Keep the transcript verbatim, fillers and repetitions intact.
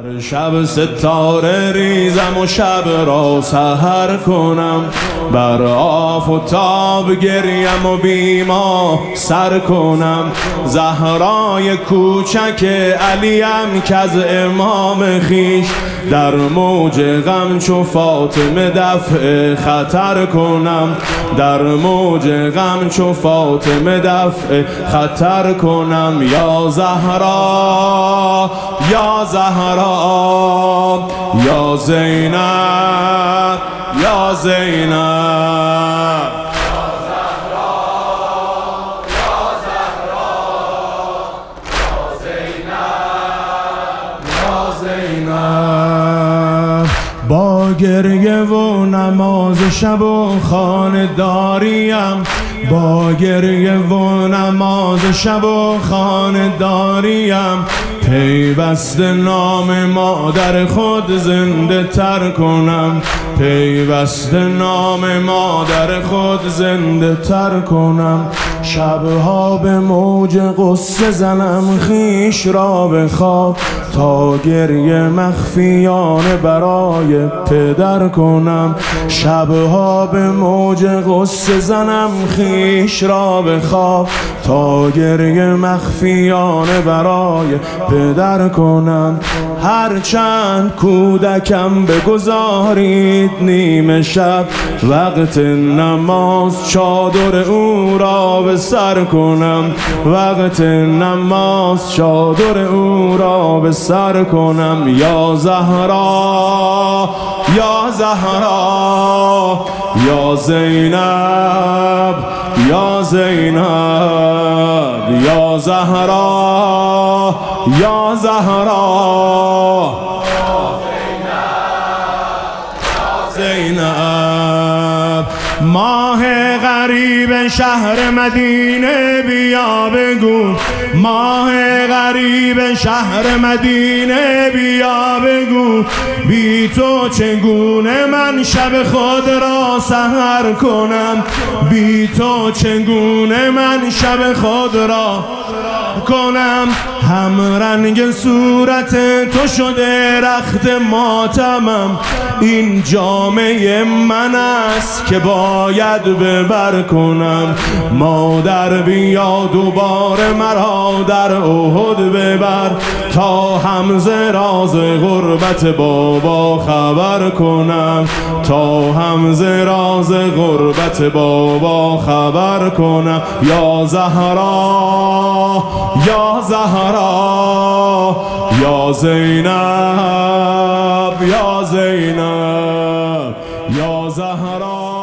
هر شب ستاره ریزم و شب را سحر کنم، بر آفتاب گریم و بیما سر کنم. زهرای کوچک علیم که از امام خیش، در موج غم چو فاطمه دفع خطر کنم، در موج غم چو فاطمه دفع خطر کنم. یا زهرا یا زهرا یا زینب یا زینب با گریه و نماز شب و خانه‌داریم، با گریه و نماز شب و خانه‌داریم، پیوسته نام مادر خود زنده تر کنم، پیوسته نام مادر خود زنده تر کنم. شبها به موج غصه زنم خیش را به خواب، تا گریه مخفیانه برای پدر کنم. شبها به موج غصه زنم خیش را به خواب، تا گریه مخفیانه برای پدر کنم. هرچند کودکم بگذارید نیمه شب، وقت نماز چادر او را به سر کنم، وقت نماز چادر او را به سر کنم. یا زهرا یا زهرا یا زینب یا زینب یا زهرا یا زهرا زینب. ماه غریب شهر مدینه بیا بگو، ماه غریب شهر مدینه بیا بگو، بی تو چگونه من شب خود را سحر کنم، بی تو چگونه من شب خود را کنم. هم رنگ صورت تو شده رخت ماتمم، این جامعه من است که باید ببر کنم. مادر بیا دوباره مرا در احد ببر، تا همزه راز غربت بابا خبر کنم، تا همزه راز غربت بابا خبر کنم. یا زهرا یا زهرا یا زینب یا زینب یا زهرا.